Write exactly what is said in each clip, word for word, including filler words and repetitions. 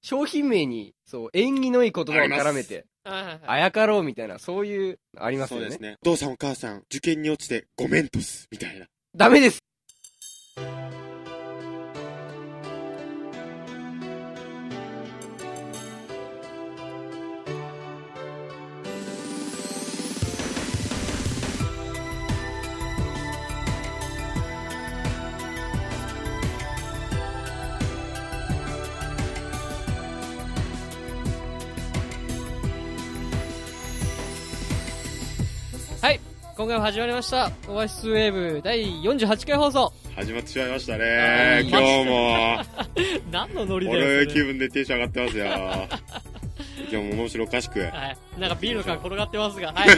商品名に、そう、縁起のいい言葉を絡めて、あやかろうみたいな、そういう、ありますよね。そうですね。 お父さんお母さん、受験に落ちてごめんとす、みたいな。 ダメです。 今回も始まりましたオアシスウェーブだいよんじゅうはちかい放送始まってしまいましたね。今日も何のノリだよ俺気分でテンション上がってますよ。今日も面白おかしく、はい、 なんかビールの缶転がってますが、はい、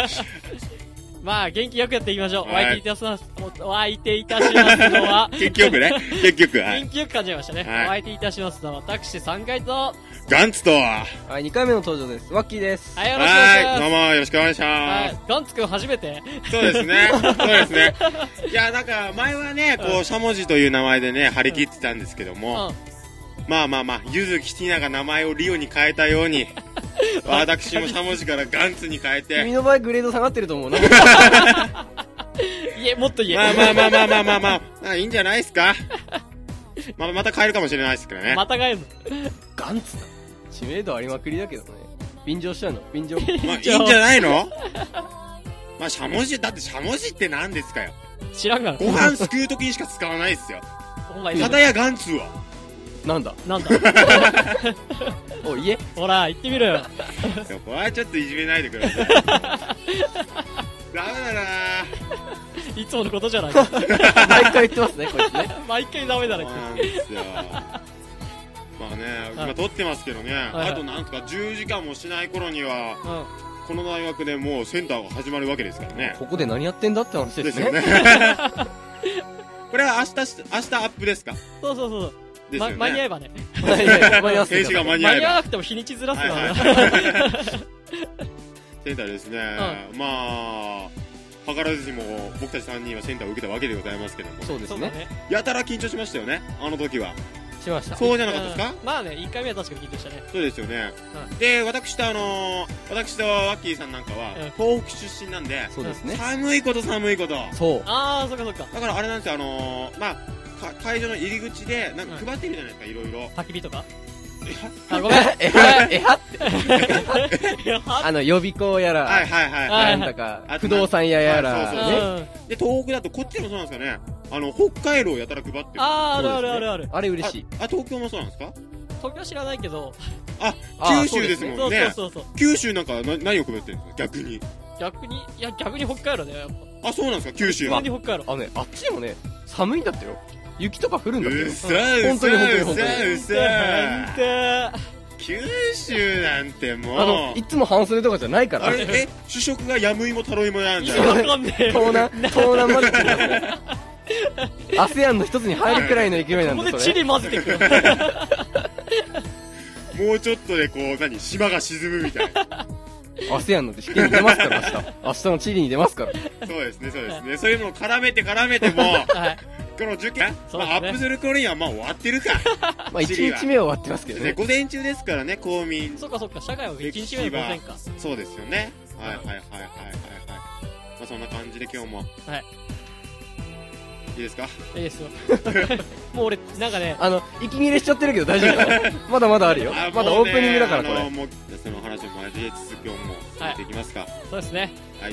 まあ元気よくやっていきましょう。はい、お相手いたしますお相手いたしますのは元気よくね元気よく、 はい、元気よく感じましたね、はい、お相手いたしますのは私さんかいとガンツと、 はい、にかいめの登場です。ワッキーです。 はい、よろしくお願いします。 どうもよろしくお願いします。はい、 ガンツくん初めてそうですね。そうですね。いや、なんか、前はね、こう、しゃもじという名前でね、張り切ってたんですけども、うん、まあまあまあ、ゆずきティナが名前をリオに変えたように、私もしゃもじからガンツに変えて。 君の場合グレード下がってると思うな。 いえ、もっと言え。 まあまあまあまあまあまあまあ、まあ、いいんじゃないですか。まあ、また変えるかもしれないですけどね。 また変えるのガンツだ。知名度ありまくりだけどね。便乗しちゃうの便乗。 まあ、いいんじゃないの。まあ、しゃもじ、だってしゃもじって何ですかよ。 知らんがな。 ご飯すくうときにしか使わないですよ。かたやガンツは。 なんだなんだおいえ。 ほら、行ってみろよ。 これはちょっといじめないでください。ダメだないつものことじゃないか。 毎回言ってますね、こいつね。 毎回ダメだね。 そうなんですよ。まあね、今撮ってますけどね、あとなんとかじゅうじかんもしない頃には、この大学でもうセンターが始まるわけですからね。 ここで何やってんだって話ですね。 ですよね。これは明日、明日アップですか？ そうそうそう。 ですよね。 間に合えばね。 間に合えば。 静止が間に合えば。 間に合わなくても日にちずらすのは。 センターですね。まあ、図らずにも僕たちさんにんはセンターを受けたわけでございますけども。 そうですね。 やたら緊張しましたよね、あの時は。 しました。 そうじゃなかったですか？ まあね、いっかいめは確かに緊張したね。 そうですよね。で、私とあの、私とワッキーさんなんかは、東北出身なんで、 そうですね。 寒いこと寒いこと。 そう。 ああ、そっかそっか。 だからあれなんですよ、あの、まあ、会場の入り口で、なんか配ってるじゃないですか、いろいろ。 焚き火とかあ、ごめん。えはえはってあの、予備校やら、 はいはいはい。 なんだか、不動産屋やら、 ね。で、東北だとこっちもそうなんですかね。あの、北海道をやたら配ってる。 あー、あるあるあるある。 あれ嬉しい。 あ、東京もそうなんですか？ 東京知らないけど。 あ、九州ですもんね。 そうそうそう。 九州なんか何を配ってるんですか、逆に。 逆に、いや、逆に北海道だよ、やっぱ。 あ、そうなんですか、九州は。 逆に北海道。 あのね、あっちでもね、寒いんだってよ。雪とか降るんだってよ。 うそー本当に本当に本当に。 うそー九州なんてもう。 あの、いつも半袖とかじゃないから。 あれ、え、主食がヤムイモタロイモなんじゃん。わかんねえ。 東南、東南まで来てますね。アセアンの一つに入るくらいの勢いなんだ、それ。 ここでチリ混ぜてくる。 もうちょっとでこう、何、島が沈むみたいな。 アセアンのって試験に出ますから、明日。明日のチリに出ますから。 そうですね、そうですね。そういうのを絡めて絡めても、はい、この受験、ね、まあ、アップする頃にはまあ終わってるか。 まあいちにちめは終わってますけどね。 午前中ですからね、公民。 そっかそっか、社会はいちにちめは午前か。 そうですよね。はいはいはいはいはいはい。まあそんな感じで今日も。はい。いいですか？ いいですよ。もう俺、なんかね。 あの、息切れしちゃってるけど大丈夫かな？まだまだあるよ。まだオープニングだからこれ。 あの、もう、その話も交えつつ今日も進めていきますか。 そうですね。 はい。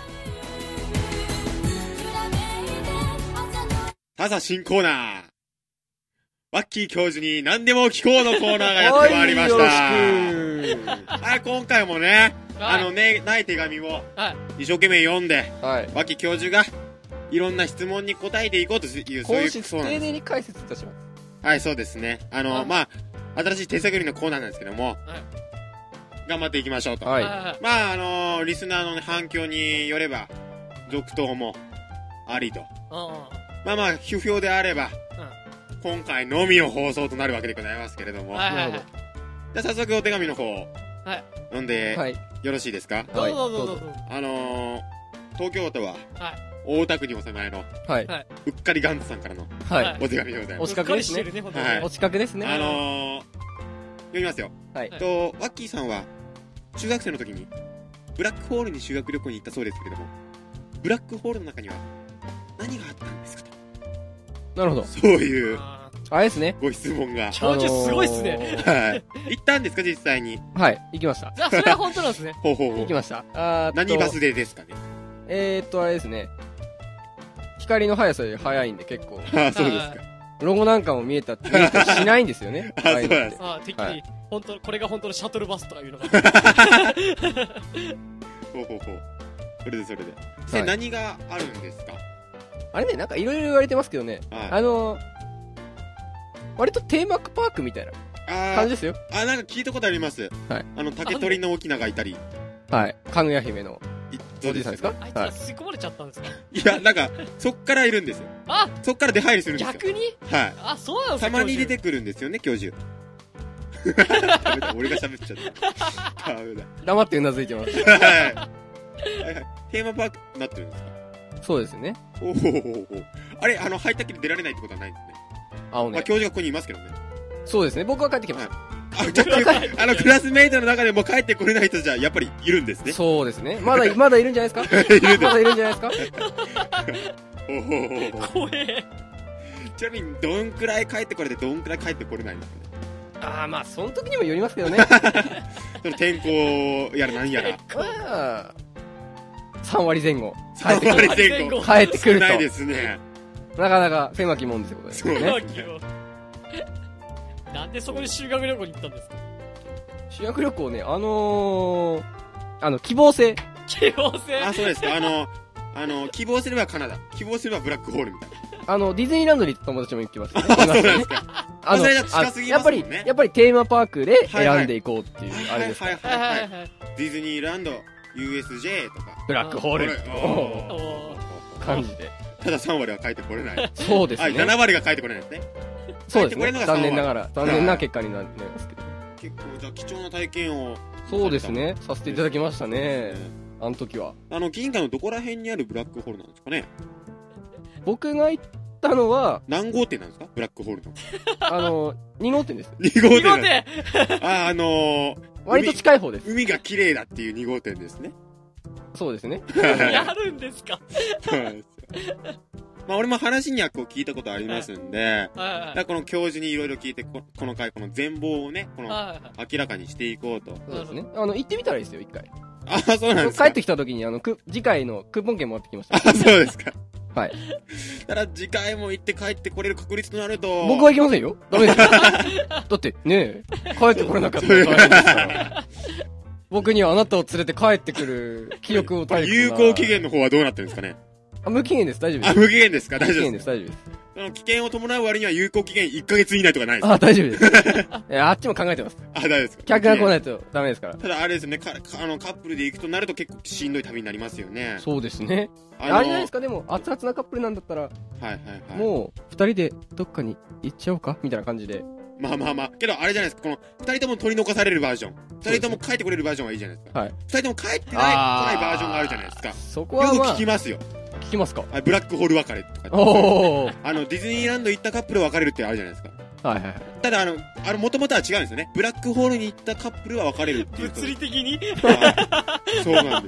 ささ新コーナー。ワッキー教授に何でも聞こうのコーナーがやってまいりました。はい、今回もね、あのね、ない手紙を一生懸命読んで、ワッキー教授がいろんな質問に答えていこうという、そういう本日丁寧に解説いたします。 はい、そうですね。あの、まあ、新しい手探りのコーナーなんですけども、頑張っていきましょうと。まあ、あの、リスナーの反響によれば、続投もありと。まあまあ、不評であれば、うん、今回のみの放送となるわけでございますけれども。はいはいはい、じゃあ早速お手紙の方、はい、読んで、はい、よろしいですか？ どうぞどうぞどうぞ。 あのー、東京都は、はい、大田区にお住まいの、はい、うっかりガンツさんからの、はい、お手紙でございます。 お近くですね。 はい、 お近くですね。 あのー、 読みますよ。 はい。 と、ワッキーさんは、中学生の時に、ブラックホールに修学旅行に行ったそうですけれども、ブラックホールの中には、何があったんですかと。 なるほど。 そういう、 あれですね。 ご質問が。 教授すごいっすね。 はい。行ったんですか、実際に。 はい、行きました。 じゃあ、それは本当なんですね。 ほうほうほう。 行きました。あー何バスでですかね。 えーっと、あれですね。光の速さより速いんで結構。 ああ、そうですか。 ロゴなんかも見えたって見えたりしないんですよね。 あ、そうなんです。 ああ、てっきり、本当これが本当のシャトルバスとかいうのが。 ほうほうほう。それでそれで。それ何があるんですか？ あれね、なんかいろいろ言われてますけどね。あの、割とテーマパークみたいな感じですよ。 あ、なんか聞いたことあります。はい。あの、竹取の翁がいたり。 はい。かぐや姫の。 おじいさんですか？ あいつは吸い込まれちゃったんですか？ いや、なんか、そっからいるんですよ。 あ、 そっから出入りするんですよ。 逆に？ はい。 あ、そうなんですか？ たまに出てくるんですよね、教授。俺が喋っちゃった。 黙ってうなずいてます。 はい。はいはい。テーマパークになってるんですか？ そうですね。 おおおお。あれ、あの、入ったきり出られないってことはないんですね。 あ、ね。 まあ、教授がここにいますけどね。 そうですね。僕は帰ってきました。 あ、じゃあ、あの、クラスメイトの中でも帰ってこれない人じゃ、やっぱりいるんですね。 そうですね。まだ、まだいるんじゃないですか？いるまだいるんじゃないですか？ おお。 怖え。 ちなみに、どんくらい帰ってこれて、どんくらい帰ってこれないんですかね。 ああ、まあ、その時にもよりますけどね。 その天候やら何やら。 さん割前後。 さん割前後。 帰ってくると。 ないですね。 なかなか狭きもんですよ、これ。 そう狭きもん。なんでそこに修学旅行に行ったんですか？ 修学旅行ね、あのー、あの、希望性。 希望性？ あ、そうですか。あの、あの、希望すればカナダ。希望すればブラックホールみたいな。 あの、ディズニーランドに友達も行ってます、ね。 あ、そうなんですか。 あの、 近すぎますもんね。 やっぱり、やっぱりテーマパークで選んでいこうっていう、あれですか。 はいはいはいはい。ディズニーランド、ユーエスジェー とか。 ブラックホール。感じで。 たださん割は帰ってこれない。 そうですね。 はい、なな割が帰ってこれないですね。 そうですね。残念ながら、残念な結果になりますけど。 結構、じゃあ貴重な体験を。 そうですね。させていただきましたね。あの時は。 あの、銀河のどこら辺にあるブラックホールなんですかね？ 僕が行ったのは、 何号店なんですか？ブラックホールの。 あの、に号店です。 に号店。 に号店あ、あのー、 割と近い方です。 海が綺麗だっていうに号店ですね。 そうですね。やるんですか？ そうなんですよ。まあ俺も話にはこう聞いたことありますんで、はい、この教授にいろいろ聞いてこ、この回、この全貌をね、この、明らかにしていこうと。 そうですね。あの、行ってみたらいいですよ、一回。 あ、そうなんですか。 帰ってきた時に、あの、く、次回のクーポン券もらってきました。 あ、そうですか。 はい。 ただ次回も行って帰ってこれる確率となると。 僕は行きませんよ。ダメです。だって、ねえ、帰ってこれなかったら大変ですから。僕にはあなたを連れて帰ってくる記憶を体験。有効期限の方はどうなってるんですかね？ あ、無期限です、大丈夫です。 あ、無期限ですか？大丈夫です。 無期限です、大丈夫です。 あの、危険を伴う割には有効期限いっかげつ以内とかないですか？ あ、大丈夫です。え、あっちも考えてます。 あ、大丈夫ですか？ 客が来ないとダメですから。 ただあれですね、か、あの、カップルで行くとなると結構しんどい旅になりますよね。 そうですね。あのー、あれじゃないですか、でも、熱々なカップルなんだったら、はいはいはい。もう、二人でどっかに行っちゃおうかみたいな感じで。 まあまあまあ。けど、あれじゃないですか、この、二人とも取り残されるバージョン。二人とも帰ってこれるバージョンはいいじゃないですか。はい。二人とも帰ってない、来ないバージョンがあるじゃないですか。 そこは、まあ、 よく聞きますよ。 聞きますか？ ブラックホール別れとか。 おー。 あの、ディズニーランド行ったカップル別れるってあるじゃないですか。 はいはいはい。 ただ、あの、あの、もともとは違うんですよね。ブラックホールに行ったカップルは別れるっていう。 物理的にそうなんです。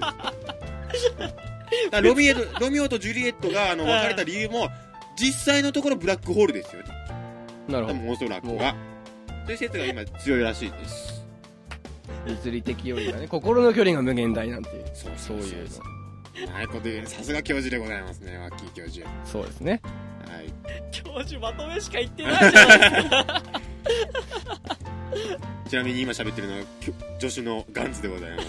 だロミエと、ロミオとジュリエットが、あの、別れた理由も、実際のところブラックホールですよね。 なるほど。 多分おそらくは。そういう説が今強いらしいです。 物理的よりがね、心の距離が無限大なんていう。そう、そういうの。 なるほど、さすが教授でございますね、ワッキー教授。 そうですね。 はい。教授まとめしか言ってないじゃないですか。 ちなみに今喋ってるのは、助手のガンズでございます。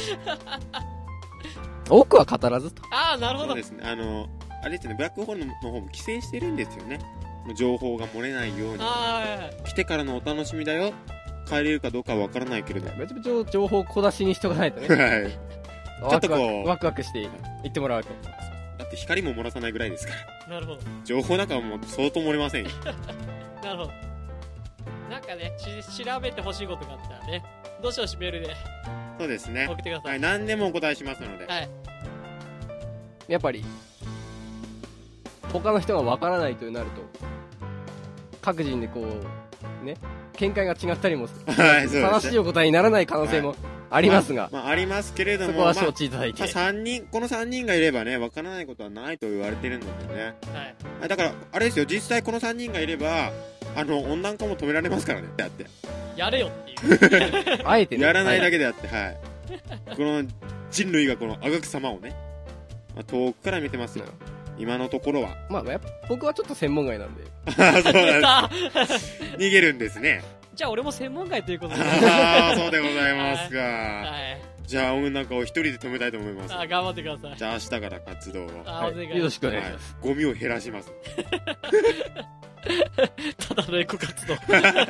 多くは語らずと。 ああ、なるほど。 そうですね。あの、あれですね、ブラックホールの方も規制してるんですよね。情報が漏れないように。来てからのお楽しみだよ。帰れるかどうかはわからないけれど。 めちゃめちゃ情報小出しにしとかないとね。はい。ちょっとこう、ワクワクして言ってもらうと。 だって光も漏らさないぐらいですから。なるほど。 情報なんかはもう相当漏れませんよ。 なるほど。なんかね、し、調べてほしいことがあったらね、どうしようメールで。 そうですね。 送ってください。 はい、何でもお答えしますので。はい。 やっぱり、他の人がわからないとなると、各人でこう、 ね、見解が違ったりもする。 はい、そうですね。 正しいお答えにならない可能性もありますが。 まあ、まあ、ありますけれども、 そこは承知いただいて。 まあ、三人、このさんにんがいればね、わからないことはないと言われてるのでね。はい。だから、あれですよ、実際このさんにんがいれば、あの、温暖化も止められますからね、だって。 やれよっていう。 あえてね。 やらないだけであって、はい。この人類がこのあがく様をね、まあ、遠くから見てますよ。今のところは。 まあ、やっぱ僕はちょっと専門外なんで。 ああ、そうなんです。逃げるんですね。 じゃあ俺も専門外ということで。 ああ、そうでございますか。はいはいじゃあ音楽を一人で止めたいと思います。 あ、頑張ってください。 じゃあ明日から活動を。 あ、お願いします。 よろしくお願いします。 ゴミを減らします。 ただのエコ活動。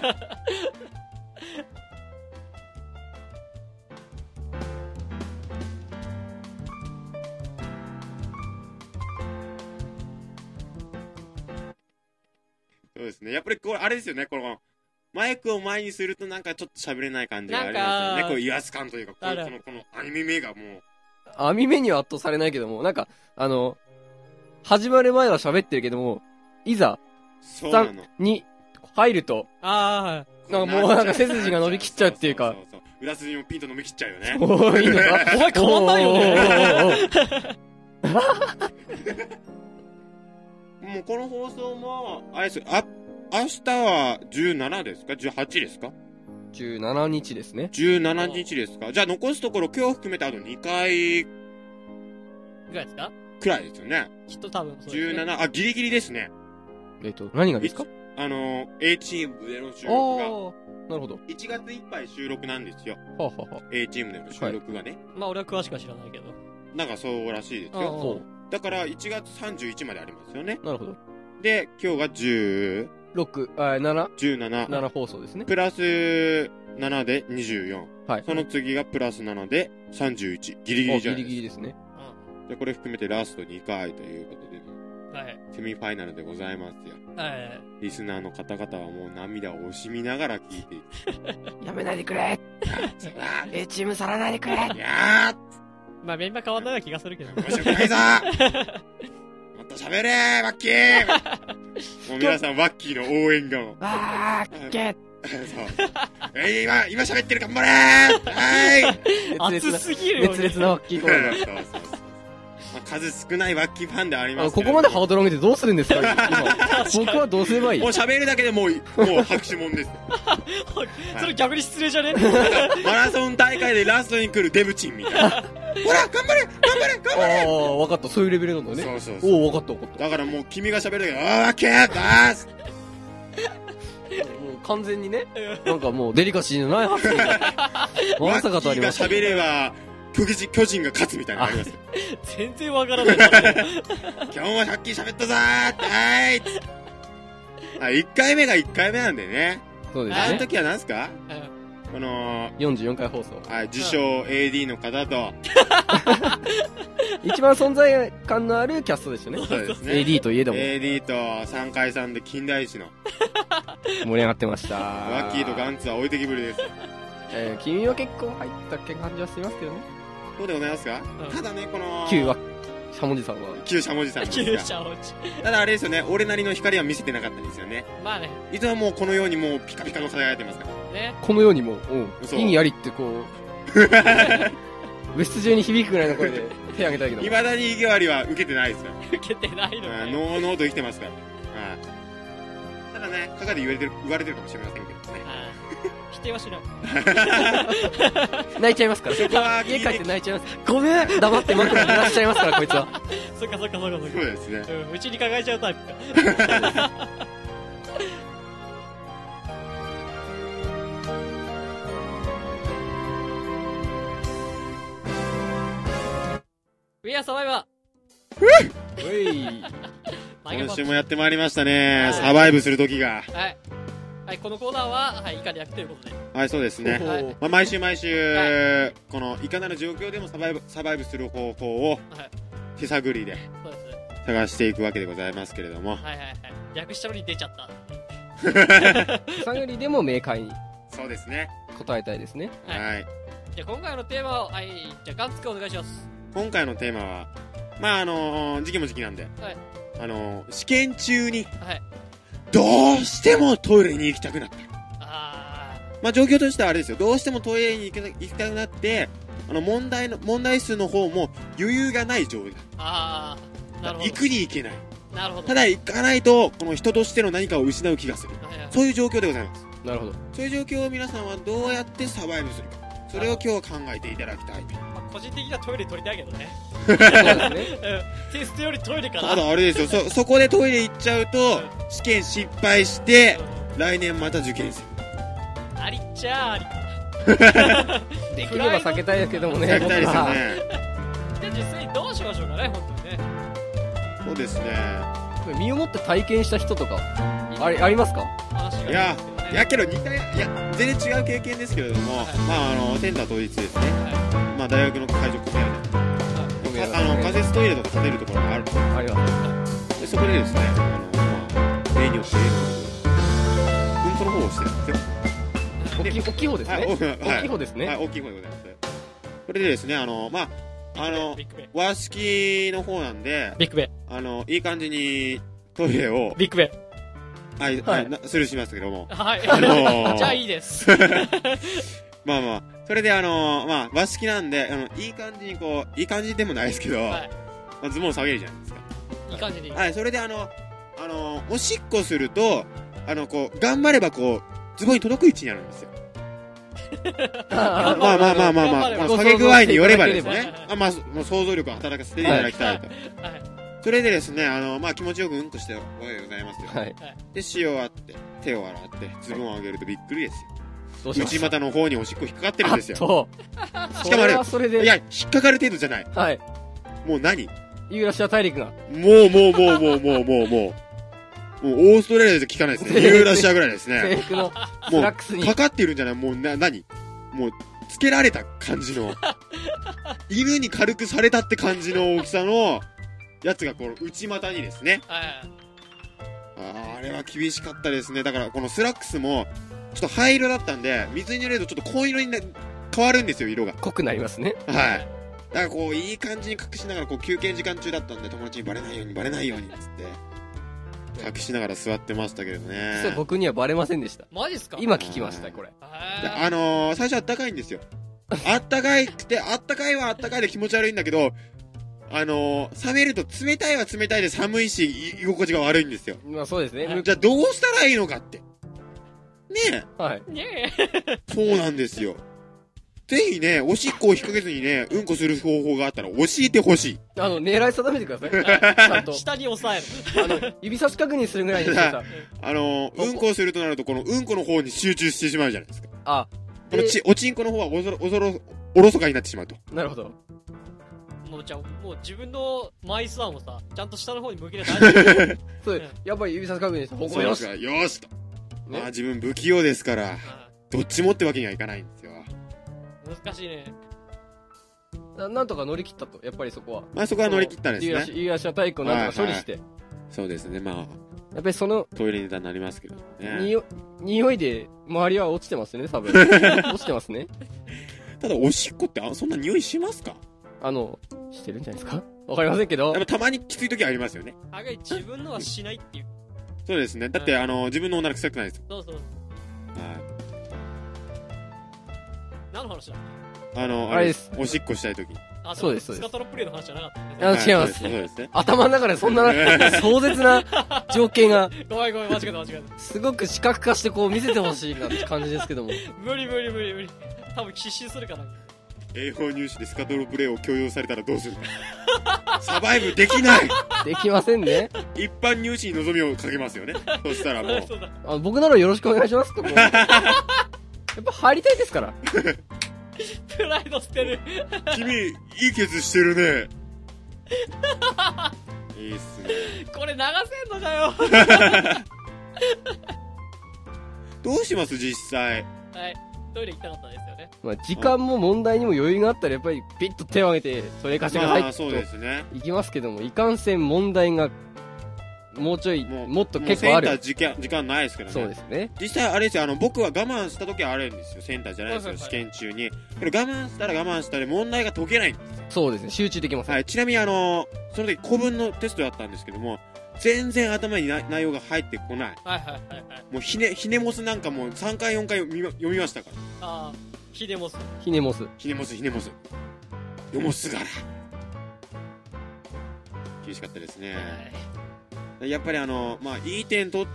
そうですね。やっぱりこれ、あれですよね、この、マイクを前にするとなんかちょっと喋れない感じがありますよね。こう威圧感というか、この、この、このアニメ目がもう。 アニメには圧倒されないけども、なんか、あの、始まる前は喋ってるけども、いざ、 そうなの。 に入ると、 ああ、なんかもうなんか背筋が伸びきっちゃうっていうか。 そうそうそう。裏筋もピンと伸びきっちゃうよね。 おー、いいのかお前変わんないよね。 もうこの放送も、あれですよ、あ、明日はじゅうしちですか ?じゅうはち ですかじゅうしちにちですね。 じゅうしちにちですかじゃあ残すところ今日含めてあとにかいぐらいですかくらいですよね。 きっと多分そうですね。 じゅうなな、あ、ギリギリですね。 えっと、何がですか？ あの、A チームでの収録が。 なるほど。 いちがついっぱい収録なんですよ。 はあ、はあはあ、 A チームでの収録がね。はい、 まあ俺は詳しくは知らないけど。 なんかそうらしいですよ。 そう。 だからいちがつさんじゅういちまでありますよね。 なるほど。 で、今日がじゅうろく、あ、なな? じゅうなな。 なな放送ですね。 プラスななでにじゅうよん。 はい。 その次がプラスななでさんじゅういち。ギリギリじゃないですか。ギリギリですね。 じゃこれ含めてラストにかいということで、 はい。 セミファイナルでございますよ。 はい。 リスナーの方々はもう涙を惜しみながら聞いていく。 やめないでくれ!A チーム去らないでくれいやーまあメンバー変わんないような気がするけど。 面白くないぞもっと喋れーワッキーもう皆さんワッキーの応援が。 ワッキーそう。えー、今、今喋ってる頑張れーはい熱すぎるよ、ね。 熱烈なワッキーコールが。そうそうそう。 まあ、数少ないワッキーファンでありますけど。ここまでハードル上げてどうするんですか今。僕はどうすればいいもう喋るだけでもう、もう拍手もんです。 それ逆に失礼じゃねマラソン大会でラストに来るデブチンみたいな。ほら頑張れ頑張れ頑張れああ、わかった。そういうレベルなんだね。 そうそうそう。 おお、わかったわかった。 だからもう君が喋るだけで、あー、ワッキーバースもう完全にね、なんかもうデリカシーのない発言が。まさかとあります。 ワッキーが喋れば、巨人、巨人が勝つみたいなのありますよ。 全然わからない。 今日もはっきり喋ったぞーってはいーあ、いっかいめがいっかいめなんでね。 そうですね。 あの時は何すかこの、 よんじゅうよんかい放送。 はい、自称 エーディー の方と、 一番存在感のあるキャストでしたね。 そうですね。 エーディー といえども。 エーディー とさんかいさんで金田一の。 盛り上がってました。 ワッキーとガンツは置いてきぶりです。 えー、君は結構入ったっけ感じはしますけどね。 そうでございますか、 うん、 ただね、この、 旧は、しゃもじさんは。 旧しゃもじさんですが。 旧しゃもじ。 ただあれですよね、俺なりの光は見せてなかったんですよね。 まあね。 いつももうこのようにもうピカピカの輝いてますから。 ね。 このようにもう、 うん。 意味ありってこう、物質中に響くぐらいの声で手挙げたけど。 未だに意義割りは受けてないですから。 受けてないのかよ。 ノーノーと生きてますから。はい。ただね、かがで言われてる、言われてるかもしれませんけどね。 否定はしない。 泣いちゃいますから。 そこは家帰って泣いちゃいます。ごめん黙って枕濡らしちゃいますから、こいつは。 そっかそっかそっかそっか。 そうですね。 うん、うちに抱えちゃうタイプか。ウィアサバイバーうい今週もやってまいりましたね。サバイブする時が。 はい。はい、このコーナーは、はい、イカで焼くということで。 はい、そうですね。はい、まあ、毎週毎週、はい、このいかなる状況でもサバイブ、サバイブする方法を、手探りで、探していくわけでございますけれども。はいはいはい。略したのに出ちゃった。 手探りでも明快に。 そうですね。 答えたいですね。 はい。はい、 じゃあ今回のテーマを、はい、じゃあガンツくんお願いします。 今回のテーマは、まああのー、時期も時期なんで、はい、あのー、試験中に、はい、どうしてもトイレに行きたくなった。 まあ、状況としてはあれですよ。どうしてもトイレに行けな行きたくなって、あの、問題の、問題数の方も余裕がない状態。 ああ、なるほど。 行くに行けない。 なるほど。 ただ行かないと、この人としての何かを失う気がする。 はいはい、 そういう状況でございます。 なるほど。 そういう状況を皆さんはどうやってサバイブするか。それを今日は考えていただきたいと。 まあ、個人的にはトイレ取りたいけどね。 そうですね。 テストよりトイレかな。 ただあれですよ、そ、そこでトイレ行っちゃうと、試験失敗して、来年また受験生。 ありっちゃあり。 できれば避けたいですけどもね。 避けたいですよね。 じゃあ実際にどうしましょうかね、本当にね。 そうですね。 身をもって体験した人とか、あり、ありますか？ いや、いやけど似た、いや、全然違う経験ですけれども、はい、まああの、センター当日ですね。はい、まあ大学の会場コメアで、あの、仮設トイレとか建てるところがあるんですよ。 あります。 で、そこでですね、あの、まあ、例によって、うんこの方をしてるんですよ。 大きい、大きい方ですね。はい、大きい方ですね。 はい、大きい方でございます。それでですね、あの、まあ、あの、和式の方なんで、 ビッグベあの、いい感じにトイレを、 ビッグベはい、はい、スルーしましたけども。 はい。あのー、じゃあいいです。 まあまあ、それであのー、まあ、和式なんで、あの、いい感じにこう、いい感じでもないですけど、はい、まあ、ズボン下げるじゃないですか。 いい感じに。 はい、それであの、あのー、おしっこすると、あの、こう、頑張ればこう、ズボンに届く位置になるんですよ。まあまあまあまあまあ、この下げ具合によればですね、あまあ、もう想像力を働かせていただきたいと。はいはいそれでですね、あの、まあ、気持ちよくうんこしておわけでございますよ。はい。で、塩あって、手を洗って、ズボンを上げるとびっくりですよ。内股の方におしっこ引っかかってるんですよ。そう。しかもあれ、それでいや、引っかかる程度じゃない。はい。もう何ユーラシア大陸が。もう、もう、もう、もう、もう、もう、もう、もう、もう、オーストラリアで聞かないですね。ユーラシアぐらいですね。制服のスラックスに。もう、かかっているんじゃないもう、な、何もう、つけられた感じの、犬に軽くされたって感じの大きさの、やつがこの内股にですね。はい。あ, あれは厳しかったですね。だからこのスラックスも、ちょっと灰色だったんで、水に濡れるとちょっと紺色に、ね、変わるんですよ、色が。 濃くなりますね。 はい。だからこう、いい感じに隠しながら、こう、休憩時間中だったんで、友達にバレないように、バレないように、つって。隠しながら座ってましたけどね。 そう、僕にはバレませんでした。 マジっすか？ 今聞きました、これ。 あのー、最初あったかいんですよ。あったかいくて、あったかいはあったかいで気持ち悪いんだけど、あのー、冷めると冷たいは冷たいで寒いし、居心地が悪いんですよ。 まあそうですね。 じゃあどうしたらいいのかって。ねえ。はい。ねえ。そうなんですよ。ぜひね、おしっこを引っ掛けずにね、うんこする方法があったら教えてほしい。 あの、狙い定めてください。ちゃんと。 下に押さえる。 あの、指差し確認するぐらいにしてさ。 あのー、うんこをするとなると、このうんこの方に集中してしまうじゃないですか。 あ。 このち、おちんこの方はおぞろ、おぞろ、おろそかになってしまうと。 なるほど。 もうじゃあ、もう自分の枚数はもさ、ちゃんと下の方に向けて大丈夫。 そう、やっぱり指差し確認して、 ここよし。よしと。ね、まあ自分不器用ですから、どっちもってわけにはいかないんですよ。 難しいね。 な, なんとか乗り切ったと、やっぱりそこは。 まあそこは乗り切ったんですね。 ユーラシア大陸をなんとか処理して。はいはい、 そうですね、まあ。 やっぱりその、 トイレネタになりますけどね。 にお、匂いで周りは落ちてますね、多分。落ちてますね。 ただ、おしっこってあそんな匂いしますか？ あの、してるんじゃないですか？わかりませんけど。 でもたまにきつい時ありますよね。 あがい自分のはしないっていう。 そうですね。だって、あの、自分のおなら臭くないですよ。 そうそう。はい。何の話だ？ あの、あれです。おしっこしたい時。 あ、そうです、そうです。スカトロプレイの話じゃなかったんですね。あ、違います。そうですね。頭の中でそんな壮絶な情景が。 ごめんごめん、間違えた間違えた。 すごく視覚化してこう見せてほしいなって感じですけども。 無理無理無理無理。多分失神するかな。 エーフォー 入試でスカトロプレイを強要されたらどうするか。サバイブできない。 できませんね。 一般入試に望みをかけますよね。そしたらもう。 あ、僕ならよろしくお願いしますと。やっぱ入りたいですから。 プライド捨てる。 君、いいケツしてるね。いいっすね。 これ流せんのかよ。 どうします実際。 はい。トイレ行きたかったですよね。 まあ、時間も問題にも余裕があったらやっぱりピッと手を挙げてトイレ貸してくださいってそうですね。 行きますけども、いかんせん問題がもうちょい、も, もっと結構ある。 センター時間、時間ないですからね。 そうですね。 実際あれですよ、あの、僕は我慢した時はあるんですよ。センターじゃないですよ、試験中に。けど我慢したら我慢したら問題が解けないんですよ。 そうですね、集中できます。 はい、ちなみにあの、その時古文のテストだったんですけども、 全然頭にな内容が入ってこない。 はいはいはいはい。 もうひね、ひねもすなんかもうさんかいよんかい読みま読みましたから。 ああ、ひねもす。 ひねもす。 ひねもす、ひねもす。よもすがら。厳しかったですね。 はい、 やっぱりあの、まあ、いい点取って、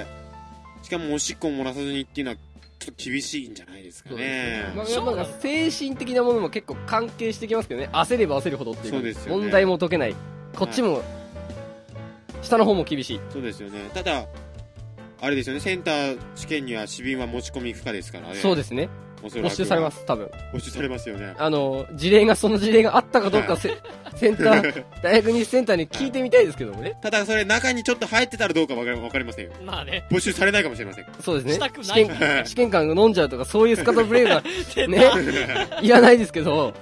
しかもおしっこも漏らさずにっていうのは、ちょっと厳しいんじゃないですかね。 まあ、やっぱ精神的なものも結構関係してきますけどね。焦れば焦るほどっていう。 そうですよね。 問題も解けない。こっちも、はい、下の方も厳しい。 そうですよね。ただ、あれですよね、センター試験には紙便は持ち込み不可ですからね。 そうですね。没収されます、多分。 没収されますよね。 あの、事例が、その事例があったかどうか、はい、セ, センター、大学入試センターに聞いてみたいですけどもね。 ただ、それ中にちょっと入ってたらどうかわかり、わかりませんよ。 まあね。 没収されないかもしれません。 そうですね。 したくない。 試験、試験官が飲んじゃうとか、そういうスカトブレイが、ね、いらないですけど。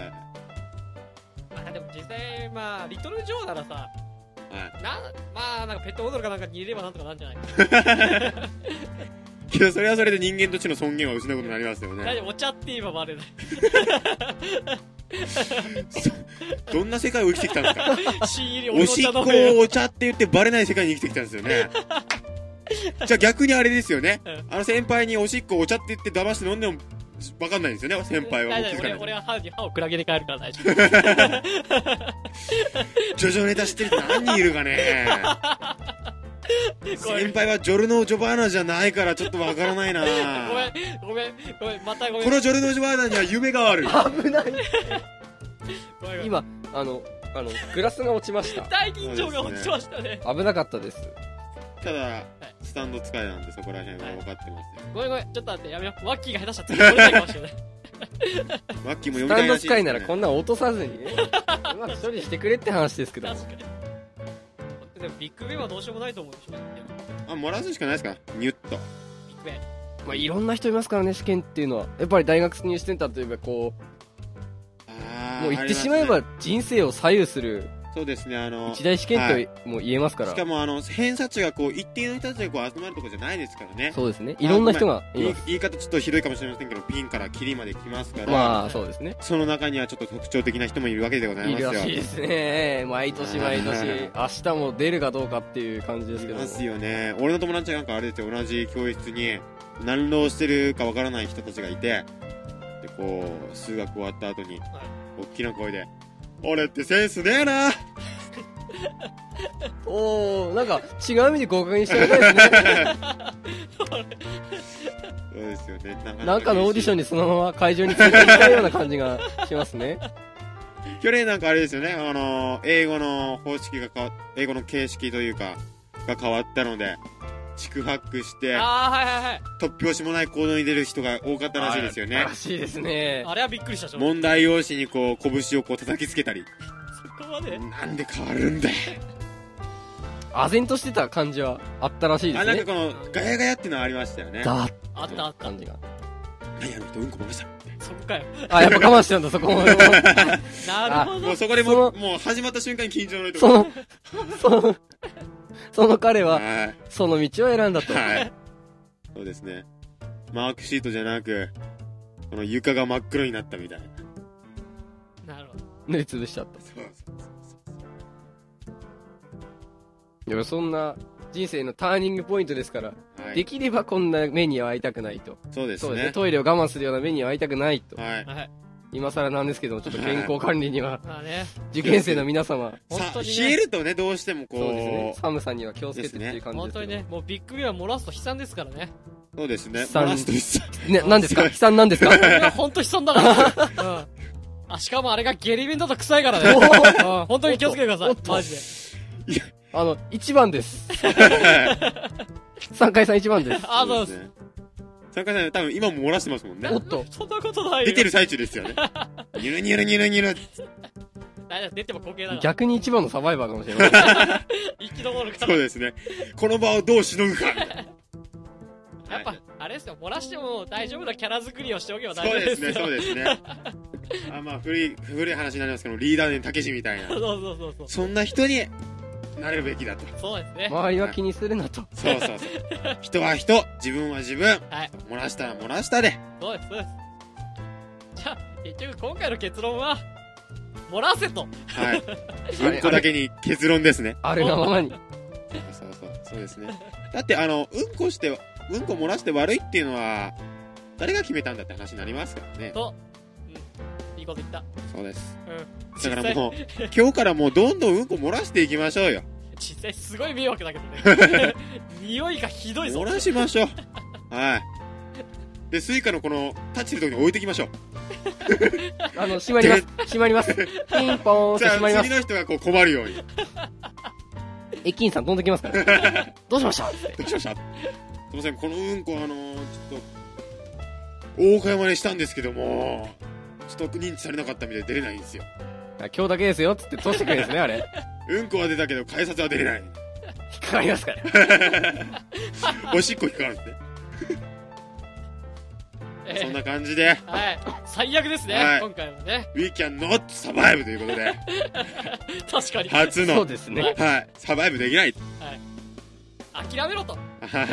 まあでも実際、まあ、リトルジョーならさ、はい、な、まあ、なんかペットボトルかなんかに入れればなんとかなんじゃないけど、それはそれで人間としての尊厳は失うことになりますよね。 大丈夫、お茶って言えばバレない。 どんな世界を生きてきたんですか新入りおしっこをお茶って言ってバレない世界に生きてきたんですよね。じゃあ逆にあれですよね。あの先輩におしっこお茶って言って騙して飲んでも分かんないんですよね、先輩は。 俺, 俺は歯に歯をクラゲで帰るから大丈夫。 ジョジョネタ知ってる人何人いるかね。先輩はジョルノ・ジョバーナじゃないからちょっとわからないな。 ごめんごめんごめん、またごめん。 このジョルノ・ジョバーナには夢がある。 危ない。今あのあのグラスが落ちました。 大緊張が落ちましたね。 危なかったです。 ただスタンド使いなんでそこら辺は分かってますよ。 ごめんごめん、ちょっと待って、やめよう。ワッキーが下手したら次取れないかもしれない。 ワッキーも読みたいらしいですね。 スタンド使いならこんな落とさずにね、うまく処理してくれって話ですけど。 確かに。でもビッグベンはどうしようもないと思うでしょ。 あ、漏らすしかないですか、ニュッと。ビッグベン。 まあいろんな人いますからね、試験っていうのは。やっぱり大学入試センターといえばこう、あもう言ってしまえば人生を左右する。 そうですね、あの一大試験とも言えますから、 はい、しかもあの偏差値がこう一定の人たちがこう集まるところじゃないですからね。 そうですね、いろんな人がいます。 言い方ちょっとひどいかもしれませんけど、ピンからキリまで来ますから、 まあそうですね、 その中にはちょっと特徴的な人もいるわけでございますよ。 いるらしいですね、毎年毎年明日も出るかどうかっていう感じですけど。 いますよね。俺の友達なんかあれですよ、同じ教室に何浪してるかわからない人たちがいて、でこう数学終わった後に大きな声で、俺ってセンスねえなおー、なんか違う意味で合格にしてやりたいですね。 そうですよね。なかなかなんかのオーディションにそのまま会場に連れて行きたいような感じがしますね。 去年なんかあれですよね、あの英語の方式が変わ英語の形式というかが変わったので四苦八苦してあー、はいはいはい、 突拍子もない行動に出る人が多かったらしいですよね。 らしいですね。 あれはびっくりした。 問題用紙にこう拳をこう叩きつけたり、 そこまでなんで変わるんだよ。 唖然としてた感じはあったらしいですね。 あ、なんかこのガヤガヤっていうのはありましたよね。 ガーッあったあった感じが。 何あの人うんこ漏らした。 そこかよ。 あ、やっぱ我慢してたんだ、そこも。 なるほど。 もうそこでもう、もう始まった瞬間に緊張の糸が。その、その、その彼は、 はい、 その道を選んだと。 はい。そうですね。マークシートじゃなく、この床が真っ黒になったみたいな。なるほど。 塗りつぶしちゃった。 そうそうそうそう。 でもそんな人生のターニングポイントですから、 はい、 できればこんな目には遭いたくないと。 そうですね。 そうですね。トイレを我慢するような目には遭いたくないと。 はい。 今更なんですけども、ちょっと健康管理には、 まあね、 受験生の皆様、 本当に、ね、冷えるとね、どうしてもこう、 そうですね、寒さには気をつけてっていう感じですけど、 本当にね、もうビッグベンは漏らすと悲惨ですからね。 そうですね。 漏らすと悲惨。 ね、何ですか悲惨なんですか。 いや、本当悲惨だから。うん。あ、しかもあれがゲリ弁だと臭いからね。うん、本当に気をつけてください。マジで。 いや、 あの、一番です。三回さん一番です。 あ、そうです。 三回さん多分今も漏らしてますもんね。 おっと。 そんなことないよ。 出てる最中ですよね。ニュルニュルニュルニュル。 出ても光景だから。 逆に一番のサバイバーかもしれない。 生き残るから。 そうですね。この場をどうしのぐか。 やっぱ、あれですよ、漏らしても大丈夫なキャラ作りをしておけば大丈夫ですよ。 そうですね、そうですね。あ、まあ、古い、古い話になりますけど、リーダーネンたけしみたいな。 そうそうそうそう。 そんな人になるべきだと。 そうですね。 周りは気にするなと。 そうそうそう。人は人、自分は自分。はい。漏らしたら漏らしたで。 そうです、そうです。じゃあ、結局今回の結論は、漏らせと。 はい。うんこだけに結論ですね。 あるがままに。 そうそう、そうですね。だって、あの、うんこして、うんこ漏らして悪いっていうのは、誰が決めたんだって話になりますからね。 と、うん、いいこと言った。 そうです。 うん。 だからもう、今日からもうどんどんうんこ漏らしていきましょうよ。 実際すごい迷惑だけどね。匂いがひどいぞ。 漏らしましょう。はい。で、スイカのこの、タッチするときに置いていきましょう。 あの、閉まります。閉まります。ピンポーンって閉まります。 次の人がこう困るように。 駅員さん飛んできますから。どうしましたどうしましたすいません、このうんこあのー、ちょっと、大岡山にしたんですけども、ちょっと認知されなかったみたいで出れないんですよ。 今日だけですよ、つって通してくれるんですね、あれ。 うんこは出たけど、改札は出れない。 引っかかりますから。 おしっこ引っかかるんですね。 えー、 そんな感じで。 はい。最悪ですね、はい、今回はね。 We can not survive ということで。 確かに。 初の。 そうですね。 はい。サバイブできない。 はい。諦めろと。 はい。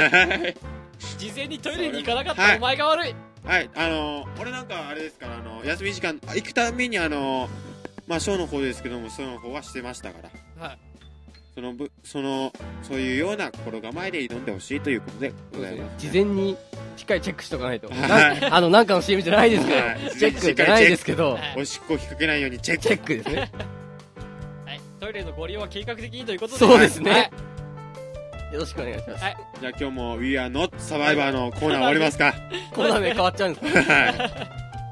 事前にトイレに行かなかったお前が悪い。 はい。あのー、俺なんかあれですから、あのー、休み時間、行くたびにあのー、まあ、ショーの方ですけども、ショーの方はしてましたから。はい。そのぶ、その、そういうような心構えで挑んでほしいということでございます、ね。 事前にしっかりチェックしとかないと。はい、あの、なんかの シーエム じゃないですけど、はい、チェックじゃないですけど、はい、 おしっこ引っ掛けないようにチェック。 チェックですね。 はい。トイレのご利用は計画的にということで。 そうですね。はい、よろしくお願いします。 はい。じゃあ今日も We are not survivor のコーナー終わりますか。 コーナー名変わっちゃうんですか。はい。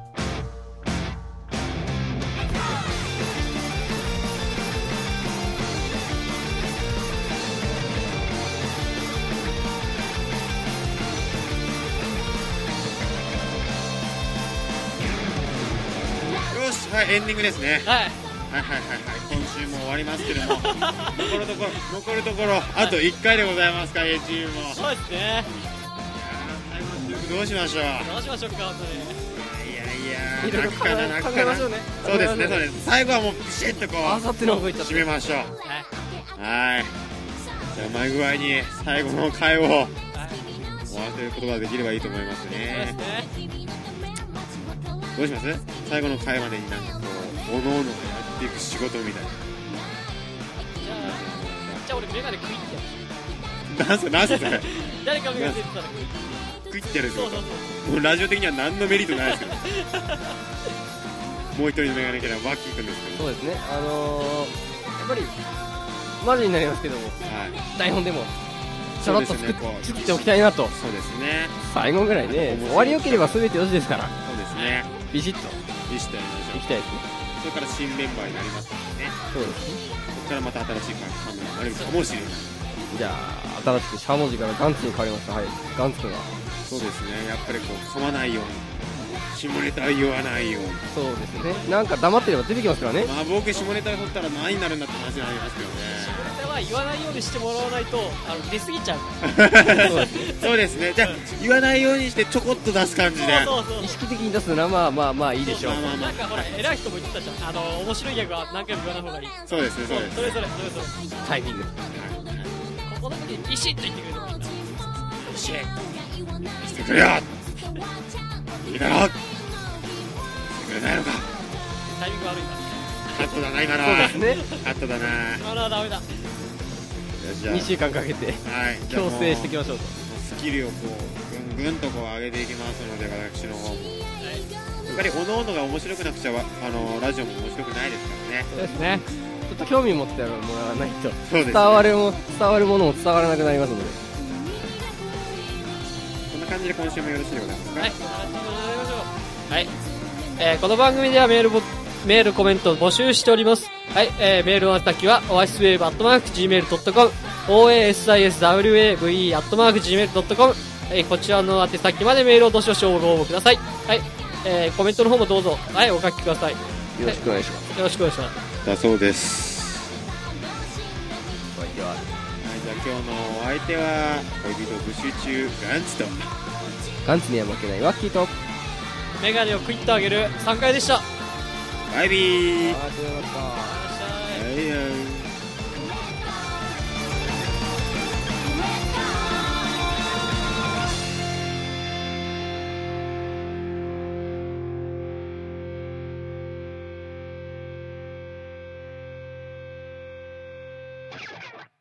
はい、エンディングですね。 はい。 はいはいはいはい。今週も終わりますけども、残るところ、残るところ、あといっかいでございますか、A チームも。 そうですね。 どうしましょう。 どうしましょうか、本当に。 いやいや、泣くかな、泣くかな。 そうですね、そうです。最後はもうビシッとこう、締めましょう。はい。じゃあ、前具合に最後の回を終わせることができればいいと思いますね。どうします？最後の回までになんかこう、おのおのやっていく仕事みたいな。 じゃあ、じゃあ俺メガネ食いってやる。なんすか、なんすかそれ。 誰かメガネ出てたら食いってやるってこと？もうラジオ的には何のメリットないですけど。もう一人のメガネキャラワッキーくんですけど。 そうですね。あのー、やっぱり、マジになりますけども、はい、台本でも、ちょろっと作っておきたいなと。 そうですね。 最後ぐらいね、終わり良ければ全てよしですから。 そうですね。 ビシッとビシッとやりましょう。 いきたいですね。 それから新メンバーになりますからね。 そうですね。 ここからまた新しいファンが生まれるかもしれない。 じゃあ新しくしゃもじからガンツに変わりました。はい、ガンツくんがそうですね。やっぱりこう噛まないように、下ネタ言わないように。 そうですね。なんか黙ってれば出てきますからね。 まあ僕下ネタ取ったら何になるんだって話になりますけどね。 下ネタは言わないようにしてもらわないと、あの出過ぎちゃう。 そうですね。じゃあ言わないようにしてちょこっと出す感じで。 そうそうそう。 意識的に出すのはまあまあまあいいでしょう。 まあまあまあなんかほら偉い人も言ってたじゃん。あの面白いギャグは何回も言わない方がいい。 そうですね。そうです。 それそれそれそれ。 タイミング。ここの時にビシッと言ってくれるといいな。 ビシッ。してくれよ。いいだろ。してくれないのか。 タイミング悪いな。 カットだな今の。 そうですね。 カットだな。 あらダメだ。 にしゅうかんかけて、はい、強制していきましょうと。 スキルをこうぐんぐんとこう上げていきますので、私の方も、はい、やっぱりおのおのが面白くなくちゃあのラジオも面白くないですからね。 そうですね。 ちょっと興味持ってもらわないと、ね、伝わるも伝わるものも伝わらなくなりますので、 こんな感じで今週もよろしいでございますか。はい、 はい、えー、この番組ではメールボメールコメントを募集しております。はい、えー、メールの先はオアシスウェーブアットマーク ジーメールドットコム オーエーエスアイエスダブリューエーブイアットマーク ジーメールドットコム、はい、こちらの宛先までメールをどしどしご応募ください。はい、えー、コメントの方もどうぞ、はい、お書きください。よろしくお願いします。 はい、よろしくお願いします。 だそうです。 お相手は、はい、 じゃあ今日のお相手は恋人募集中ガンツとガンツには負けないワッキーとメガネをクイッと上げるさんかいでした。 バイビー。 ありがとうございました。 はいはい。you